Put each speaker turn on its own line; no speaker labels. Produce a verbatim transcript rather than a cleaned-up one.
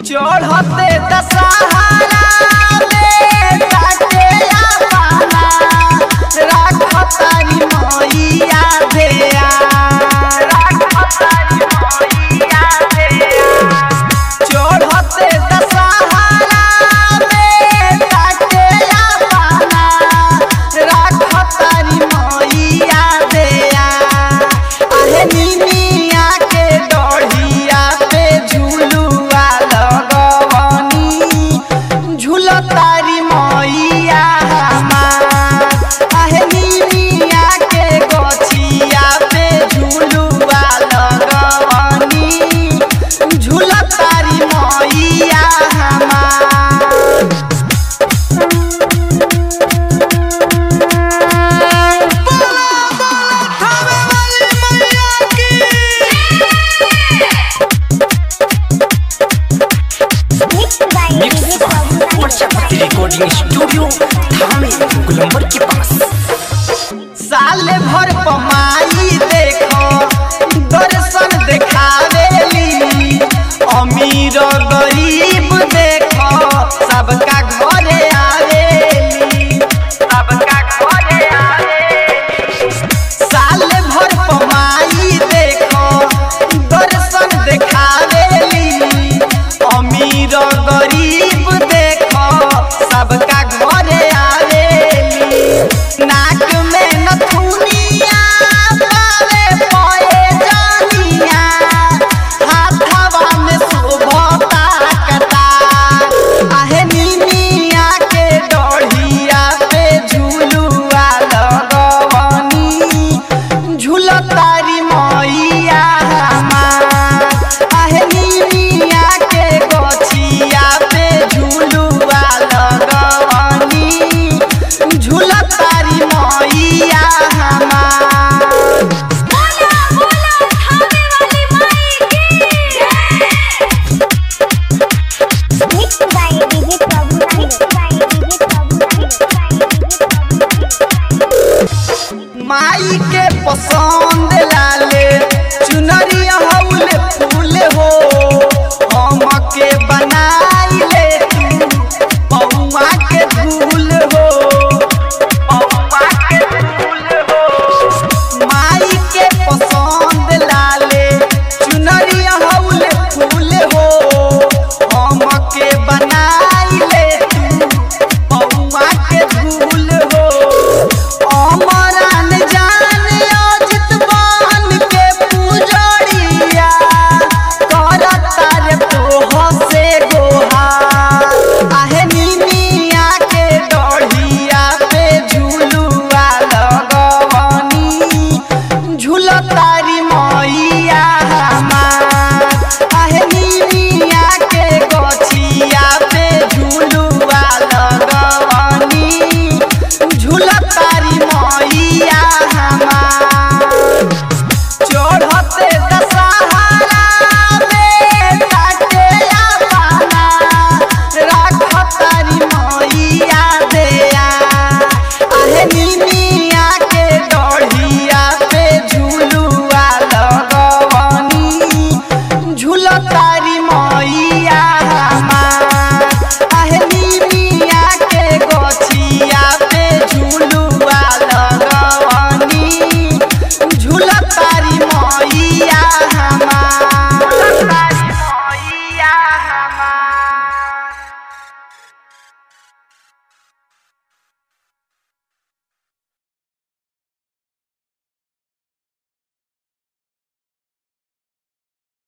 चढ़ते दशहरा में काटे आपाना राखतारी मैया देया राखतारी मैया देया चढ़ते दशहरा में काटे आपाना राखतारी मैया देया आहे निमिया के डढ़िया पे झुलुआ झूलतारी मैया हमार आहे निमिया के गछिया पे झुलुआ लगवनी झूलतारी मैया हमार
रिकॉर्डिंग स्टूडियो थामे गुलंबर के पास।
साल भर पमाई देखो दर्शन देखावेली अमीर गरीब देखो सबका घरे आवेली सबका घरे आवेली साल भर पमाई देखो दर्शन देखावेली अमीर गरीब देखो सबका घरे आवेली नाक में नथुनिया पावे पए जानिया हाथवा में शोभता कटा आहे निमिया के डढ़िया पे झुलुआ लगवनी झूलतारी मैया हमार आहे निमिया के गछिया पे झुलुआ लगवनी झूलतारी मैया हमार
बोला बोला थामे वाली माई की mix by DJ Prabhu mix by DJ Prabhu
माई के पसंद लाले चुनरिया हौले फूल हो हम के बना